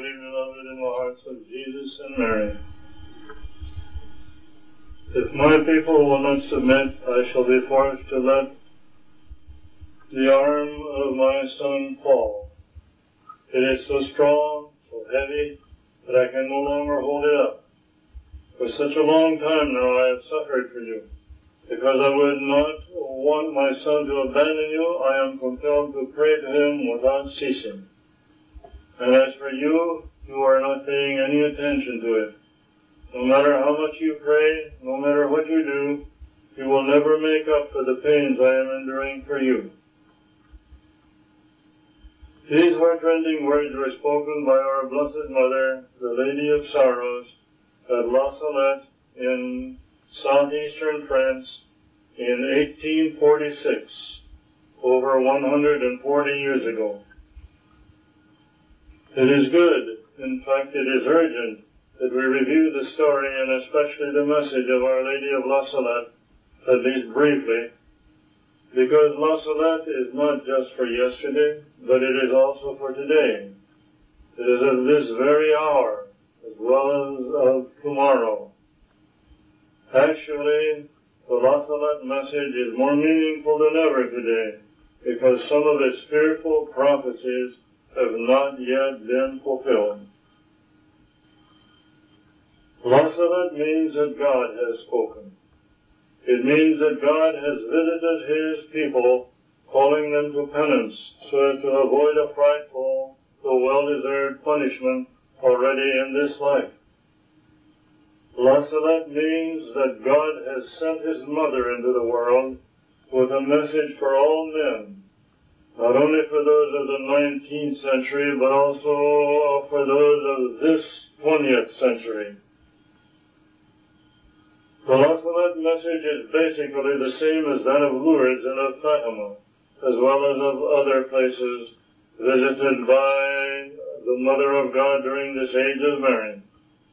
dearly beloved in the hearts of Jesus and Mary. If my people will not submit, I shall be forced to let the arm of my son fall. It is so strong, so heavy, that I can no longer hold it up. For such a long time now I have suffered for you. Because I would not want my son to abandon you, I am compelled to pray to him without ceasing. And as for you, you are not paying any attention to it. No matter how much you pray, no matter what you do, you will never make up for the pains I am enduring for you. These heart-rending words were spoken by our Blessed Mother, the Lady of Sorrows, at La Salette in southeastern France in 1846, over 140 years ago. It is good, in fact it is urgent, that we review the story and especially the message of Our Lady of La Salette, at least briefly, because La Salette is not just for yesterday, but it is also for today. It is of this very hour, as well as of tomorrow. Actually, the La Salette message is more meaningful than ever today, because some of its fearful prophecies have not yet been fulfilled. La Salette means that God has spoken. It means that God has visited His people, calling them to penance, so as to avoid a frightful, though well-deserved punishment already in this life. La Salette means that God has sent His Mother into the world with a message for all men, not only for those of the 19th century, but also for those of this 20th century. The La Salette message is basically the same as that of Lourdes and of Fatima, as well as of other places visited by the Mother of God during this age of Mary.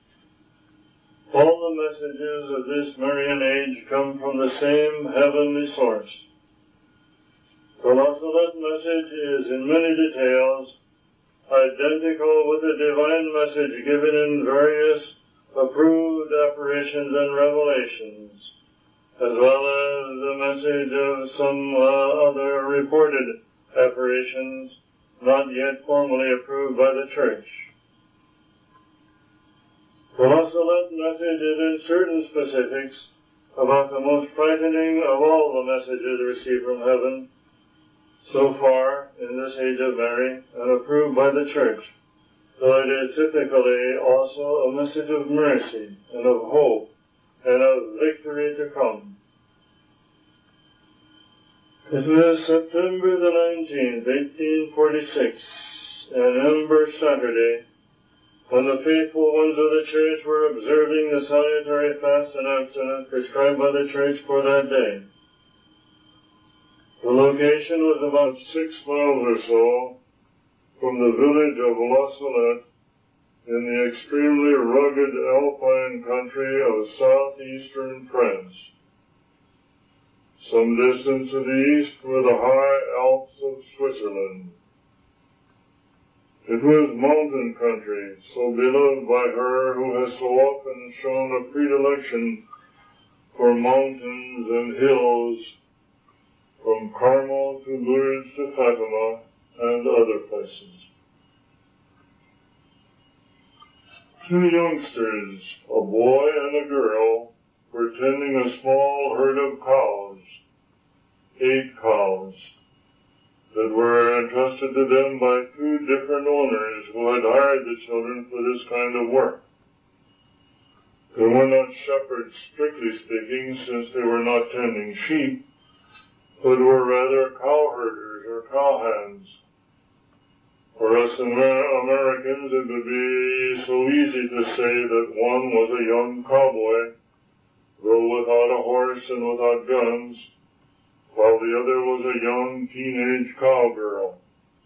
All the messages of this Marian age come from the same heavenly source. The La Salette message is in many details identical with the divine message given in various approved apparitions and revelations, as well as the message of some other reported apparitions not yet formally approved by the Church. The La Salette message is in certain specifics about the most frightening of all the messages received from heaven so far in this age of Mary and approved by the Church, though it is typically also a message of mercy and of hope and of victory to come. It was September the 19th, 1846, an Ember Saturday, when the faithful ones of the Church were observing the salutary fast and abstinence prescribed by the Church for that day. The location was about 6 miles or so from the village of La Salette in the extremely rugged alpine country of southeastern France. Some distance to the east were the high Alps of Switzerland. It was mountain country, so beloved by her who has so often shown a predilection for mountains and hills, from Carmel to Lourdes to Fatima and other places. 2 youngsters, a boy and a girl, were tending a small herd of cows, 8 cows, that were entrusted to them by 2 different owners who had hired the children for this kind of work. They were not shepherds, strictly speaking, since they were not tending sheep, but were rather cowherders or cowhands. For us Americans, it would be so easy to say that one was a young cowboy, though without a horse and without guns, while the other was a young teenage cowgirl.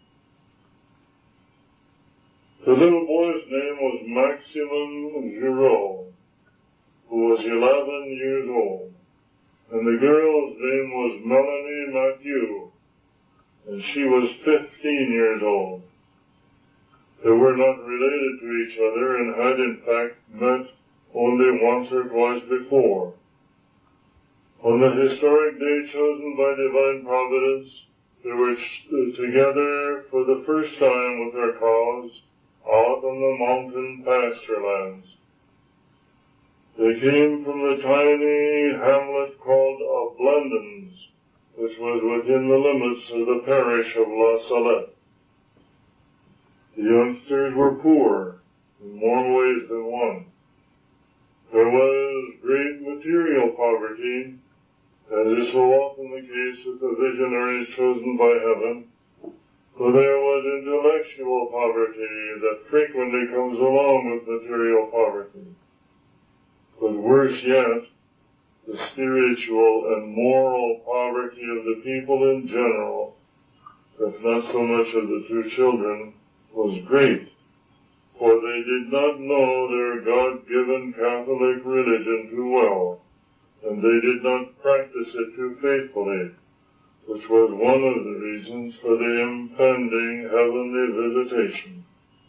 The little boy's name was Maximum Giraud, who was 11 years old, and the girl's name was Melanie Mathieu, and she was 15 years old. They were not related to each other and had in fact met only once or twice before. On the historic day chosen by divine providence, they were together for the first time with their cows out on the mountain pasture lands. They came from the tiny hamlet called Blandons, which was within the limits of the parish of La Salette. The youngsters were poor in more ways than one. There was great material poverty, as is so often the case with the visionaries chosen by heaven, but there was intellectual poverty that frequently comes along with material poverty. But worse yet, the spiritual and moral poverty of the people in general, if not so much of the two children, was great, for they did not know their God-given Catholic religion too well, and they did not practice it too faithfully, which was one of the reasons for the impending heavenly visitation.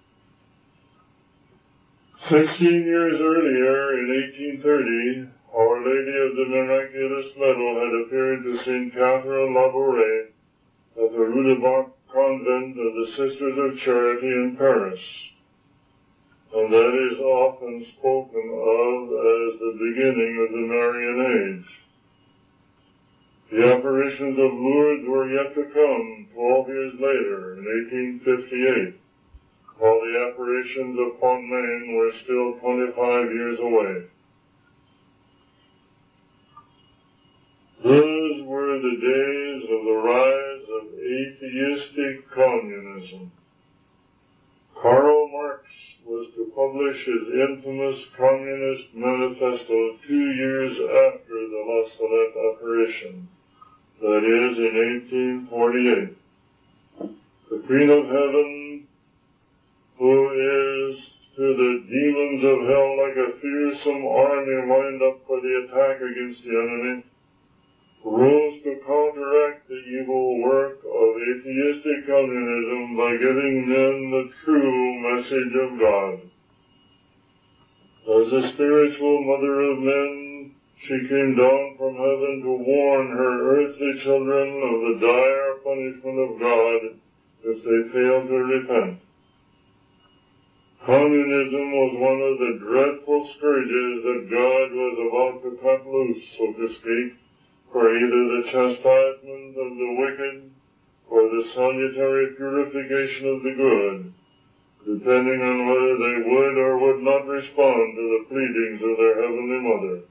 16 years earlier, in 1830, Our Lady of the Miraculous Medal had appeared to St. Catherine Labouré at the Rue de Bac convent of the Sisters of Charity in Paris, and that is often spoken of as the beginning of the Marian age. The apparitions of Lourdes were yet to come 12 years later, in 1858, while the apparitions of Pontmain were still 25 years away. Those were the days of the rise of atheistic communism. Karl Marx was to publish his infamous Communist Manifesto 2 years after the La Salette apparition, that is, in 1848. The Queen of Heaven, who is to the demons of hell like a fearsome army lined up for the attack against the enemy, rose to counteract the evil work of atheistic communism by giving men the true message of God. As the spiritual mother of men, she came down from heaven to warn her earthly children of the dire punishment of God if they failed to repent. Communism was one of the dreadful scourges that God was about to cut loose, so to speak, for either the chastisement of the wicked or the salutary purification of the good, depending on whether they would or would not respond to the pleadings of their Heavenly Mother.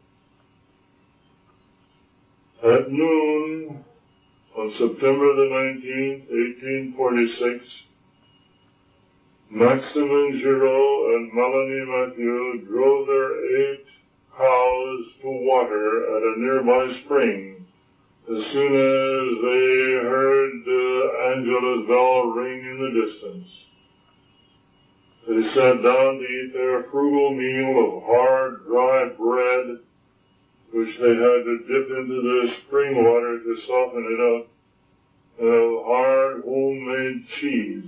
At noon, on September the 19th, 1846, Maximin Giraud and Melanie Mathieu drove their 8 cows to water at a nearby spring as soon as they heard Angela's bell ring in the distance. They sat down to eat their frugal meal of hard, dry bread, which they had to dip into the spring water to soften it up, and of hard, homemade cheese.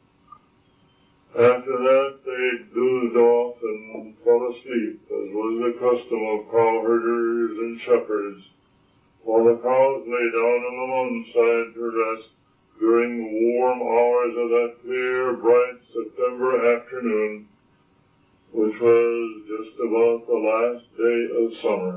After that, they dozed off and fell asleep, as was the custom of cowherders and shepherds, while the cows lay down on the mountainside to rest during the warm hours of that clear, bright September afternoon, which was just about the last day of summer.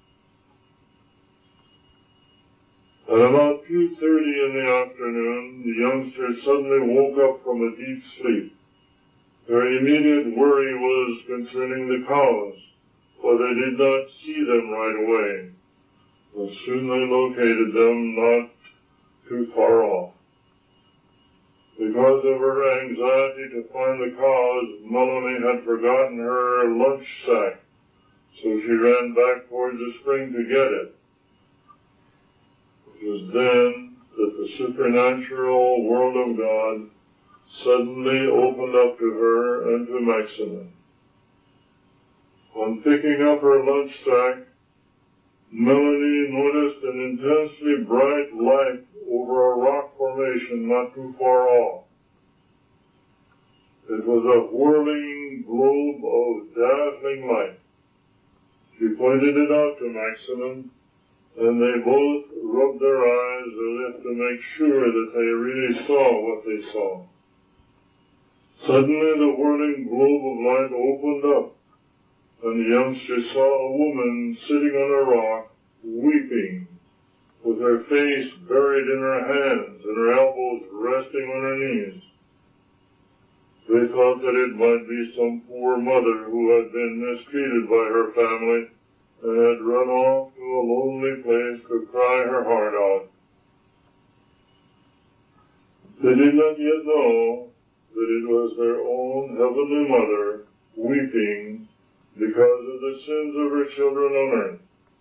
At about 2:30 in the afternoon, the youngsters suddenly woke up from a deep sleep. Their immediate worry was concerning the cows, for they did not see them right away, but soon they located them not too far off. Because of her anxiety to find the cows, Melanie had forgotten her lunch sack, so she ran back towards the spring to get it. It was then that the supernatural world of God suddenly opened up to her and to Maximin. On picking up her lunch sack, Melanie noticed an intensely bright light over a rock formation not too far off. It was a whirling globe of dazzling light. She pointed it out to Maximin, and they both rubbed their eyes as if to make sure that they really saw what they saw. Suddenly the whirling globe of light opened up, and the youngster saw a woman sitting on a rock, weeping, with her face buried in her hands and her elbows resting on her knees. They thought that it might be some poor mother who had been mistreated by her family and had run off to a lonely place to cry her heart out. They did not yet know that it was their own Heavenly Mother weeping because of the sins of her children on earth.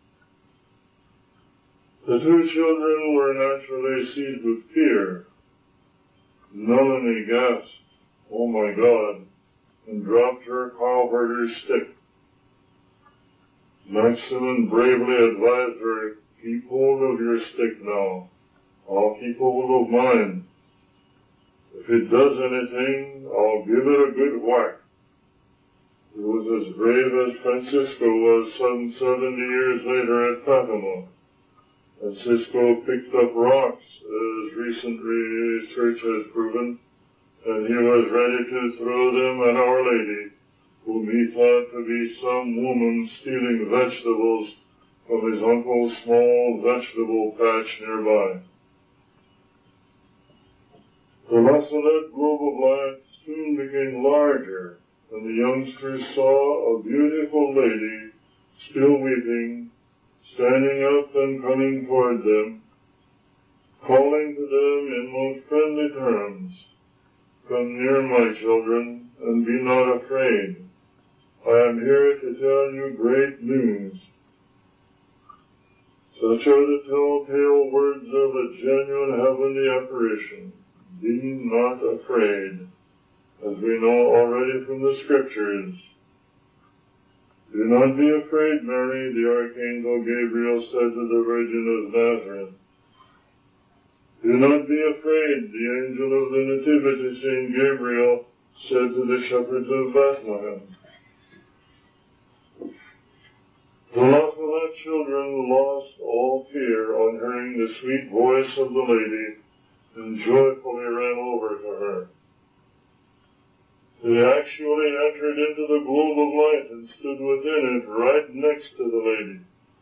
The two children were naturally seized with fear. Melanie gasped, "Oh my God," and dropped her cowherder's stick. Maximin bravely advised her, "Keep hold of your stick now. I'll keep hold of mine. If it does anything, I'll give it a good whack." He was as brave as Francisco was some 70 years later at Fatima. Francisco picked up rocks, as recent research has proven, and he was ready to throw them at Our Lady, whom he thought to be some woman stealing vegetables from his uncle's small vegetable patch nearby. The La Salette globe of light soon became larger, and the youngsters saw a beautiful lady, still weeping, standing up and coming toward them, calling to them in most friendly terms, "Come near, my children, and be not afraid. I am here to tell you great news." Such are the telltale words of a genuine heavenly apparition. Be not afraid, as we know already from the Scriptures. "Do not be afraid, Mary," the Archangel Gabriel said to the Virgin of Nazareth. "Do not be afraid," the angel of the Nativity, Saint Gabriel, said to the shepherds of Bethlehem. The La Salette children lost all fear on hearing the sweet voice of the lady and joyfully ran over to her. They actually entered into the globe of light and stood within it right next to the lady.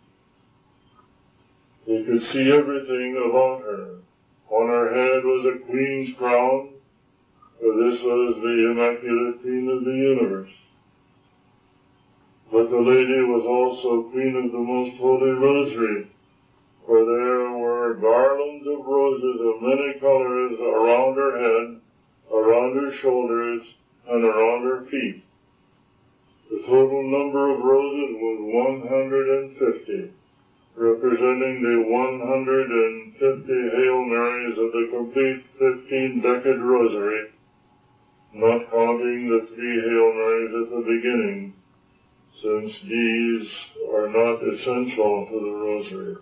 They could see everything about her. On her head was a queen's crown, for this was the Immaculate Queen of the universe. But the lady was also Queen of the Most Holy Rosary, for there were garlands of roses of many colors around her head, around her shoulders, and around her feet. The total number of roses was 150, representing the 150 Hail Marys of the complete 15-decade rosary, not counting the 3 Hail Marys at the beginning, since these are not essential to the rosary.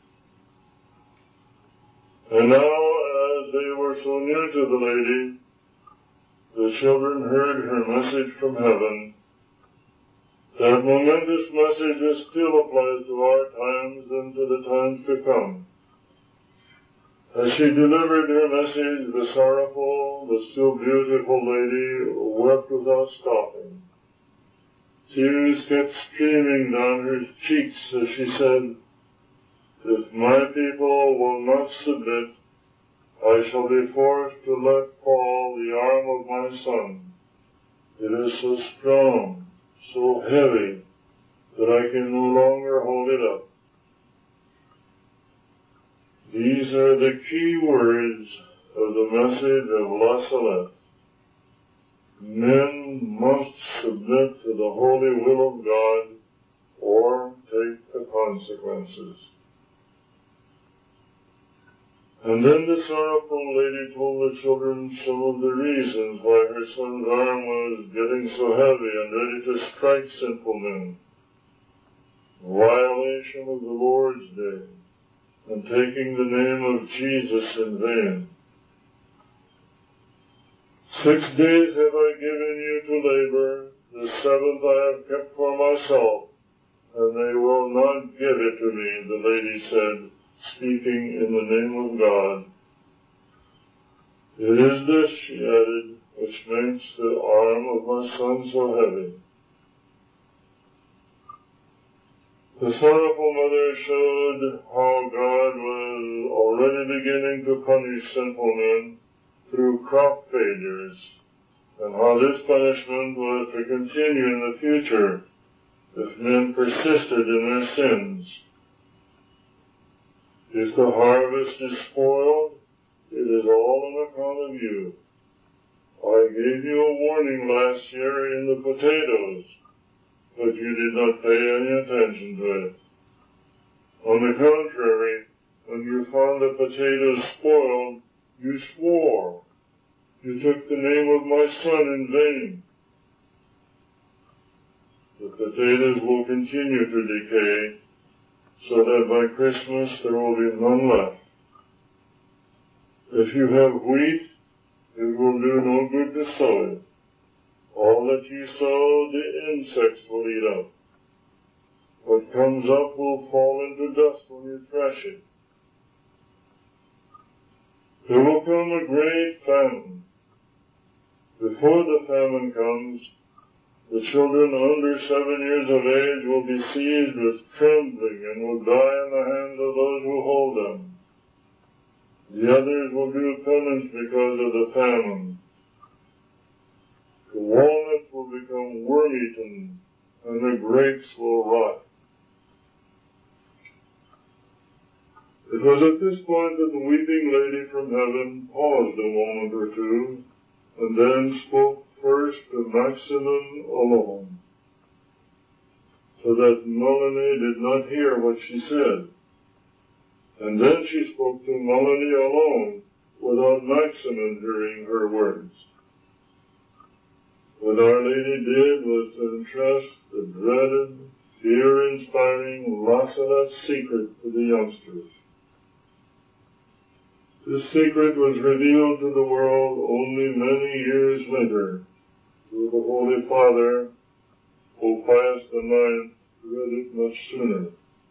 And now, as they were so near to the lady, the children heard her message from heaven. That momentous message that still applies to our times and to the times to come. As she delivered her message, the sorrowful but still beautiful lady wept without stopping. Tears kept streaming down her cheeks as she said, "If my people will not submit, I shall be forced to let fall the arm of my son. It is so strong, so heavy, that I can no longer hold it up." These are the key words of the message of La Salette. Men must submit to the holy will of God or take the consequences. And then the sorrowful lady told the children some of the reasons why her son's arm was getting so heavy and ready to strike sinful men. Violation of the Lord's Day, and taking the name of Jesus in vain. 6 days have I given you to labor, the 7th I have kept for myself, and they will not give it to me, the lady said, speaking in the name of God. It is this, she added, which makes the arm of my son so heavy. The sorrowful mother showed how God was already beginning to punish sinful men through crop failures, and how this punishment was to continue in the future if men persisted in their sins. If the harvest is spoiled, it is all on account of you. I gave you a warning last year in the potatoes, but you did not pay any attention to it. On the contrary, when you found the potatoes spoiled, you swore. You took the name of my son in vain. The potatoes will continue to decay, so that by Christmas there will be none left. If you have wheat, it will do no good to sow it. All that you sow, the insects will eat up. What comes up will fall into dust when you thresh it. There will come a great famine. Before the famine comes, the children under 7 years of age will be seized with trembling and will die in the hands of those who hold them. The others will do penance because of the famine. The walnuts will become worm-eaten, and the grapes will rot. It was at this point that the weeping lady from heaven paused a moment or two, and then spoke first to Maximin alone, so that Melanie did not hear what she said. And then she spoke to Melanie alone, without Maximin hearing her words. What Our Lady did was to entrust the dreaded, fear-inspiring Lasalet secret to the youngsters. This secret was revealed to the world only many years later, through the Holy Father, Pope Pius IX, read it much sooner.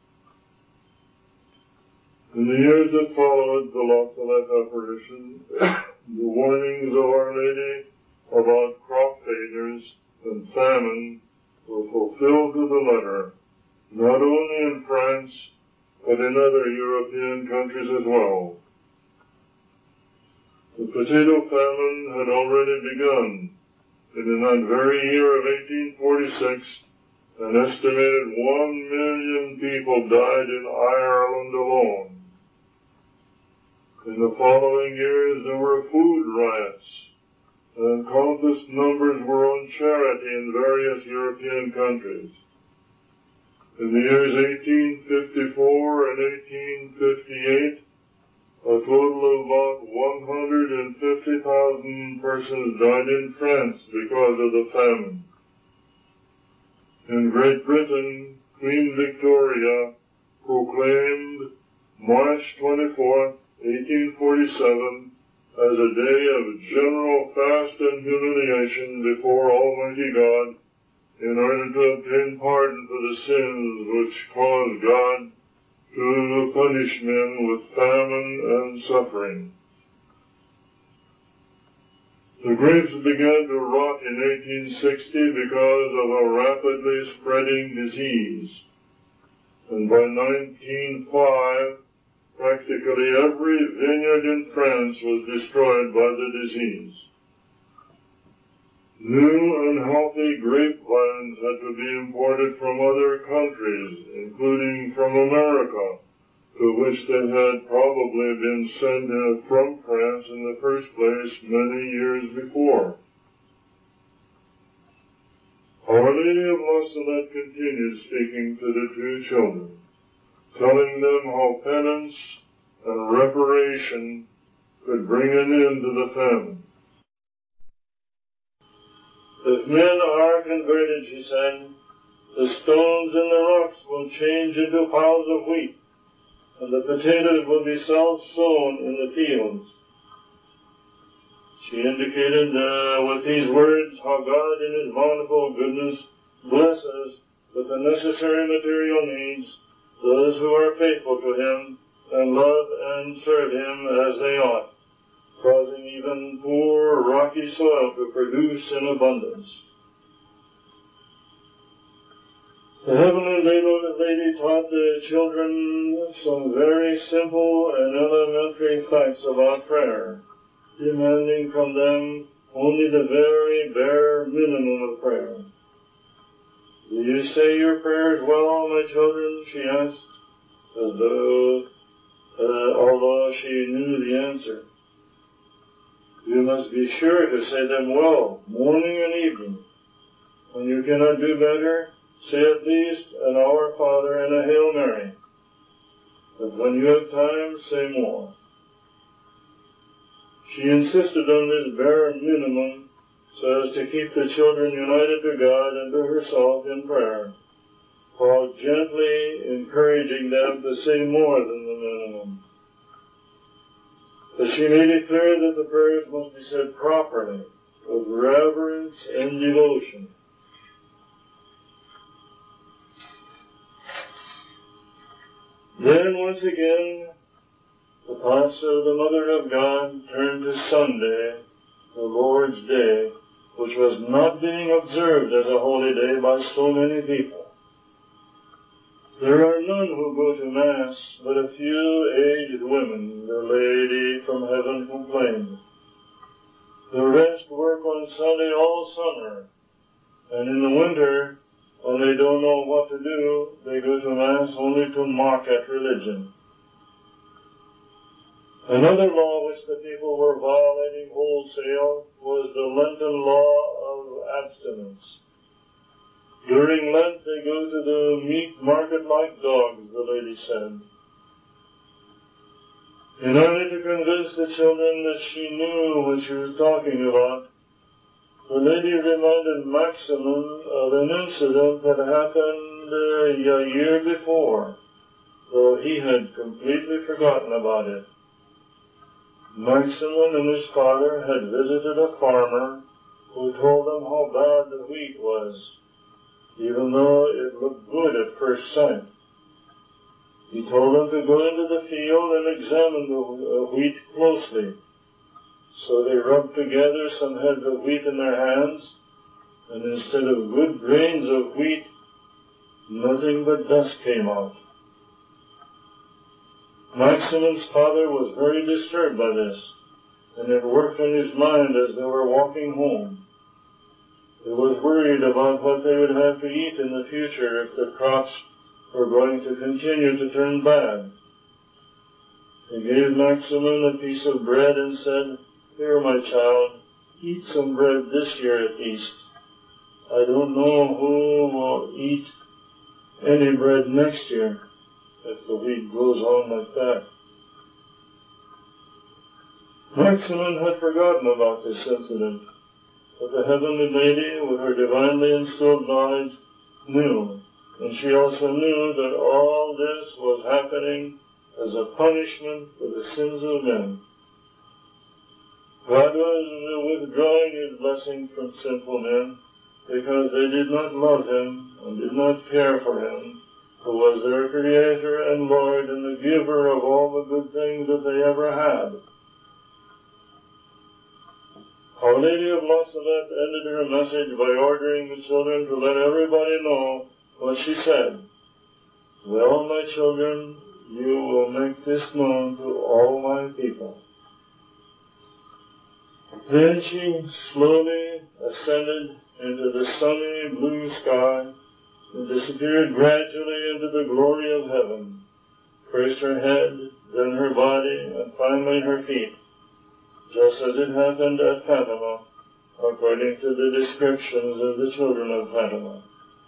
In the years that followed the Lasalet apparition, the warnings of Our Lady about crop failures and famine were fulfilled to the letter, not only in France, but in other European countries as well. The potato famine had already begun, and in that very year of 1846, an estimated 1 million people died in Ireland alone. In the following years, there were food riots, and countless numbers were on charity in various European countries. In the years 1854 and 1858, a total of about 150,000 persons died in France because of the famine. In Great Britain, Queen Victoria proclaimed March 24, 1847, as a day of general fast and humiliation before Almighty God, in order to obtain pardon for the sins which caused God to punish men with famine and suffering. The grapes began to rot in 1860 because of a rapidly spreading disease, and by 1905, practically every vineyard in France was destroyed by the disease. New unhealthy grapevines had to be imported from other countries, including from America, to which they had probably been sent from France in the first place many years before. Our Lady of Lasalet continued speaking to the two children, telling them how penance and reparation could bring an end to the famine. If men are converted, she said, the stones and the rocks will change into piles of wheat, and the potatoes will be self-sown in the fields. She indicated with these words how God in His bountiful goodness blesses with the necessary material needs those who are faithful to Him and love and serve Him as they ought, causing even poor rocky soil to produce in abundance. The Heavenly Lady taught the children some very simple and elementary facts about prayer, demanding from them only the very bare minimum of prayer. Do you say your prayers well, my children? She asked, as though, although she knew the answer. You must be sure to say them well, morning and evening. When you cannot do better, say at least an Our Father and a Hail Mary. But when you have time, say more. She insisted on this bare minimum so as to keep the children united to God and to herself in prayer, while gently encouraging them to say more than the minimum. But she made it clear that the prayers must be said properly, with reverence and devotion. Then once again, the thoughts of the Mother of God turned to Sunday, the Lord's Day, which was not being observed as a holy day by so many people. There are none who go to Mass, but a few aged women, the Lady from heaven complained. The rest work on Sunday all summer, and in the winter, when they don't know what to do, they go to Mass only to mock at religion. Another law which the people were violating wholesale was the Lenten law of abstinence. During Lent, they go to the meat market like dogs, the lady said. In order to convince the children that she knew what she was talking about, the lady reminded Maximin of an incident that happened a year before, though he had completely forgotten about it. Maximin and his father had visited a farmer who told them how bad the wheat was, even though it looked good at first sight. He told them to go into the field and examine the wheat closely. So they rubbed together some heads of wheat in their hands, and instead of good grains of wheat, nothing but dust came out. Maximin's father was very disturbed by this, and it worked on his mind as they were walking home. He was worried about what they would have to eat in the future if the crops were going to continue to turn bad. He gave Maximin a piece of bread and said, "Here, my child, eat some bread this year at least. I don't know who will eat any bread next year if the wheat goes on like that." Maximin had forgotten about this incident, but the Heavenly Lady, with her divinely instilled knowledge, knew, and she also knew that all this was happening as a punishment for the sins of men. God was withdrawing His blessings from sinful men because they did not love Him and did not care for Him, who was their Creator and Lord and the giver of all the good things that they ever had. Our Lady of La Salette ended her message by ordering the children to let everybody know what she said. "Well, my children, you will make this known to all my people." Then she slowly ascended into the sunny blue sky and disappeared gradually into the glory of heaven. First her head, then her body, and finally her feet, just as it happened at Fatima, according to the descriptions of the children of Fatima.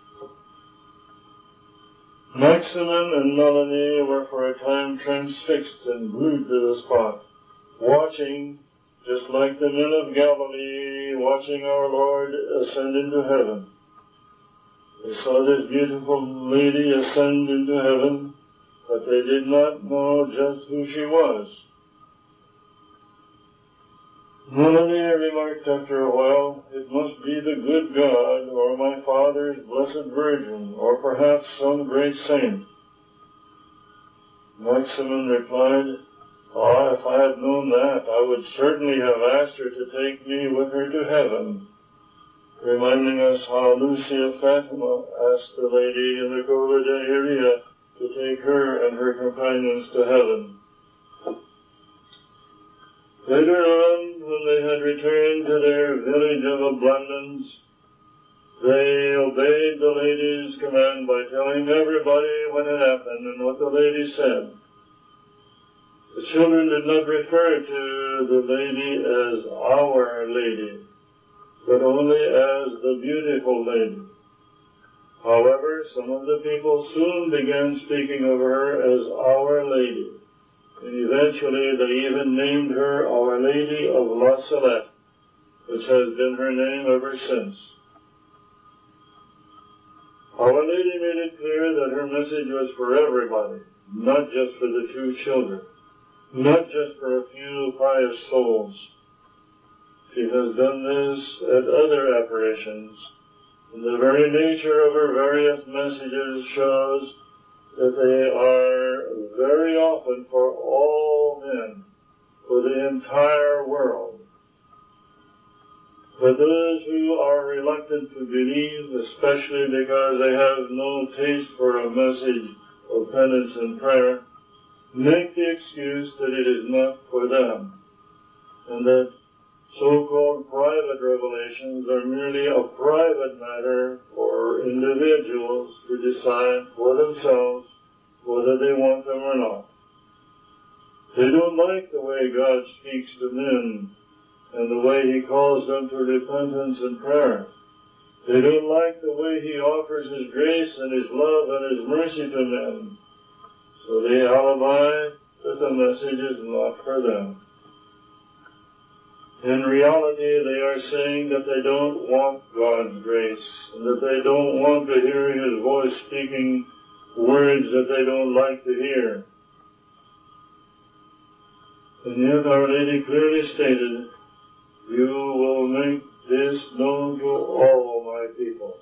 Maximin and Melanie were for a time transfixed and glued to the spot, watching, just like the men of Galilee watching our Lord ascend into heaven. They saw this beautiful lady ascend into heaven, but they did not know just who she was. Melanie remarked after a while, "It must be the good God, or my father's Blessed Virgin, or perhaps some great saint." Maximin replied, "If I had known that, I would certainly have asked her to take me with her to heaven," reminding us how Lucy of Fatima asked the lady in the Cova de Iria to take her and her companions to heaven. Later on, when they had returned to their village of abundance, they obeyed the lady's command by telling everybody what had happened and what the lady said. The children did not refer to the lady as our lady, but only as the beautiful lady. However, some of the people soon began speaking of her as Our Lady, and eventually they even named her Our Lady of La Salette, which has been her name ever since. Our Lady made it clear that her message was for everybody, not just for the 2 children, not just for a few pious souls. She has done this at other apparitions, and the very nature of her various messages shows that they are very often for all men, for the entire world. For those who are reluctant to believe, especially because they have no taste for a message of penance and prayer, make the excuse that it is not for them, and that so-called private revelations are merely a private matter for individuals to decide for themselves whether they want them or not. They don't like the way God speaks to men and the way He calls them to repentance and prayer. They don't like the way He offers His grace and His love and His mercy to men. So they alibi that the message is not for them. In reality, they are saying that they don't want God's grace, and that they don't want to hear His voice speaking words that they don't like to hear. And yet Our Lady clearly stated, "You will make this known to all my people."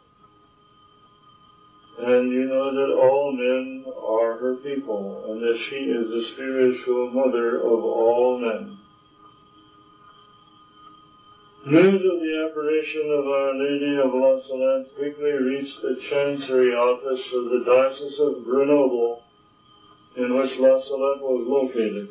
And you know that all men are her people, and that she is the spiritual mother of all men. News of the apparition of Our Lady of La Salette quickly reached the Chancery office of the Diocese of Grenoble, in which La Salette was located.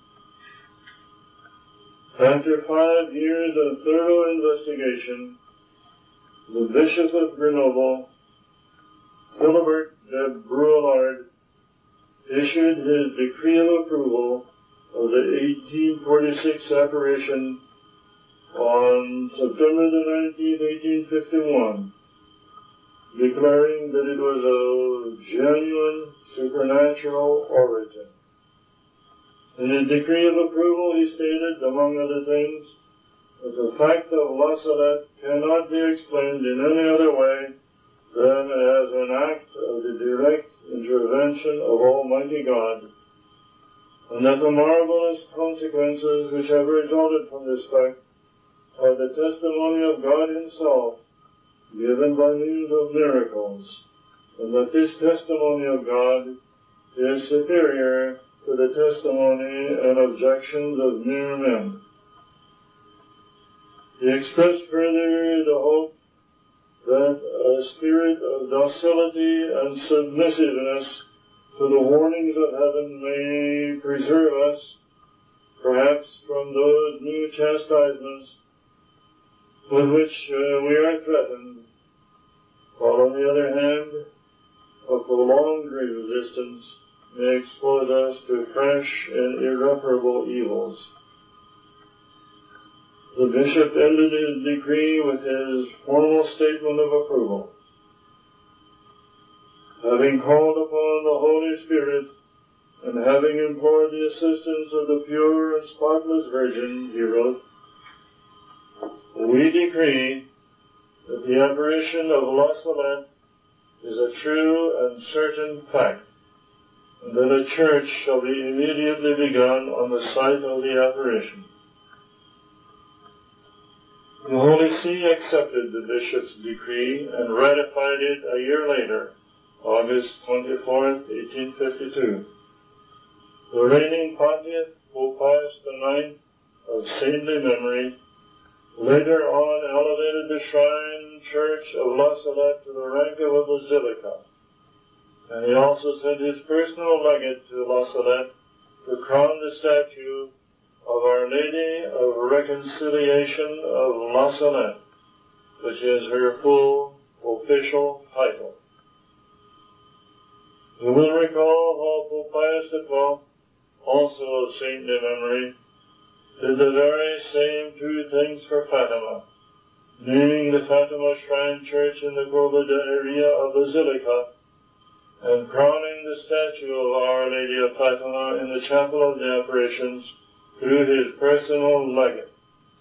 After 5 years of thorough investigation, the Bishop of Grenoble, Philibert de Breuillard, issued his decree of approval of the 1846 apparition on September the 19th, 1851, declaring that it was of genuine supernatural origin. In his decree of approval, he stated, among other things, that the fact of La Salette cannot be explained in any other way than as an act of the direct intervention of Almighty God, and that the marvelous consequences which have resulted from this fact are the testimony of God Himself, given by means of miracles, and that this testimony of God is superior to the testimony and objections of mere men. He expressed further the hope that a spirit of docility and submissiveness to the warnings of heaven may preserve us, perhaps from those new chastisements with which we are threatened, while on the other hand, a prolonged resistance may expose us to fresh and irreparable evils. The bishop ended his decree with his formal statement of approval. Having called upon the Holy Spirit and having implored the assistance of the pure and spotless Virgin, he wrote, "We decree that the apparition of La Salette is a true and certain fact, and that a church shall be immediately begun on the site of the apparition. The Holy See accepted the bishop's decree and ratified it a year later, August 24th, 1852. The reigning pontiff, Pope Pius IX, of saintly memory, later on elevated the shrine church of La Salette to the rank of a basilica, and he also sent his personal legate to La Salette to crown the statue of Our Lady of Reconciliation of La Salette, which is her full official title. You will recall how Pope Pius XII, also of saintly memory, did the very same two things for Fatima, naming the Fatima Shrine Church in the Corbederia of Basilica and crowning the statue of Our Lady of Fatima in the Chapel of the Apparitions through his personal legate.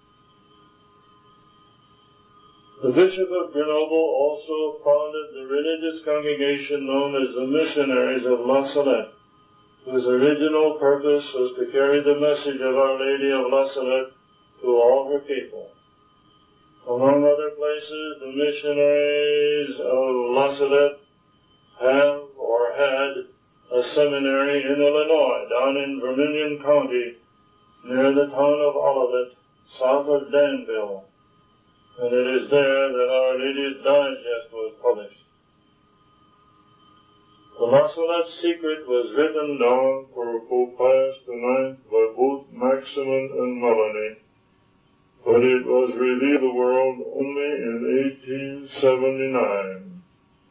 The Bishop of Grenoble also founded the religious congregation known as the Missionaries of La Salette, whose original purpose was to carry the message of Our Lady of La Salette to all her people. Among other places, the Missionaries of La Salette have or had a seminary in Illinois, down in Vermilion County, near the town of Olivet, south of Danville, and it is there that Our Lady's Digest was published. The La Salette secret was written down for Pope Pius IX by both Maximin and Melanie, but it was revealed to the world only in 1879.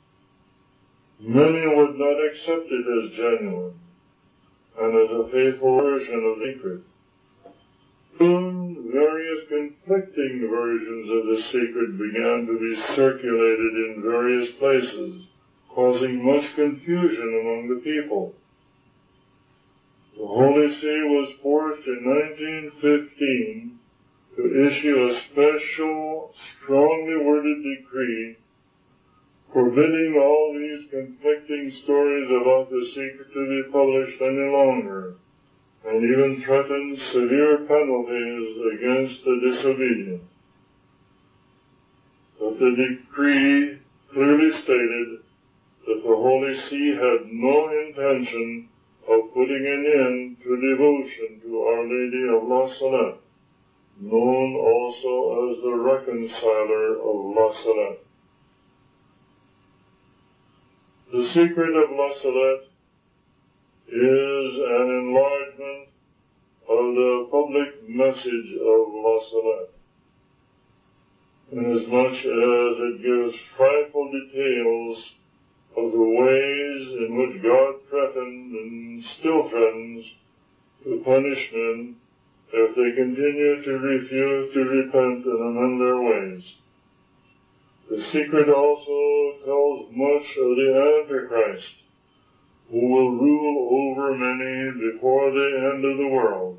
Many would not accept it as genuine and as a faithful version of the secret. Soon, various conflicting versions of the secret began to be circulated in various places, causing much confusion among the people. The Holy See was forced in 1915 to issue a special, strongly worded decree forbidding all these conflicting stories about the secret to be published any longer, and even threatened severe penalties against the disobedient. But the decree clearly stated that the Holy See had no intention of putting an end to devotion to Our Lady of La Salette, known also as the Reconciler of La Salette. The secret of La Salette is an enlargement of the public message of La Salette, inasmuch as it gives frightful details of the ways in which God threatened and still threatens to punish men if they continue to refuse to repent and amend their ways. The secret also tells much of the Antichrist, who will rule over many before the end of the world.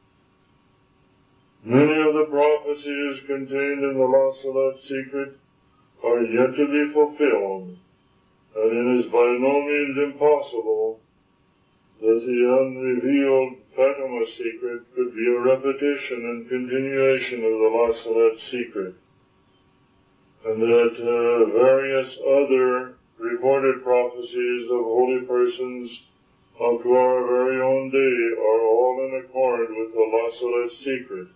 Many of the prophecies contained in the La Salette secret are yet to be fulfilled, and it is by no means impossible that the unrevealed Fatima secret could be a repetition and continuation of the La Salette secret, and that various other reported prophecies of holy persons up to our very own day are all in accord with the La Salette secret.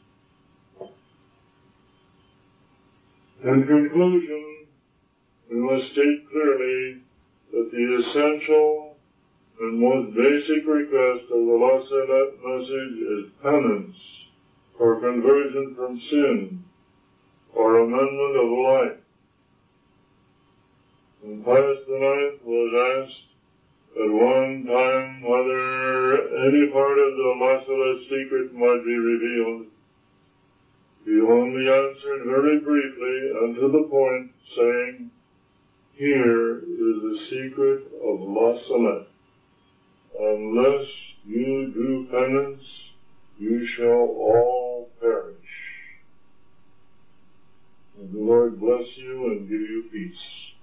In conclusion, we must state clearly that the essential and most basic request of the La Salette message is penance for conversion from sin or amendment of life. And Pius IX was asked at one time whether any part of the La Salette secret might be revealed. He only answered very briefly and to the point, saying, "Here is the secret of La Salette. Unless you do penance, you shall all perish." And the Lord bless you and give you peace.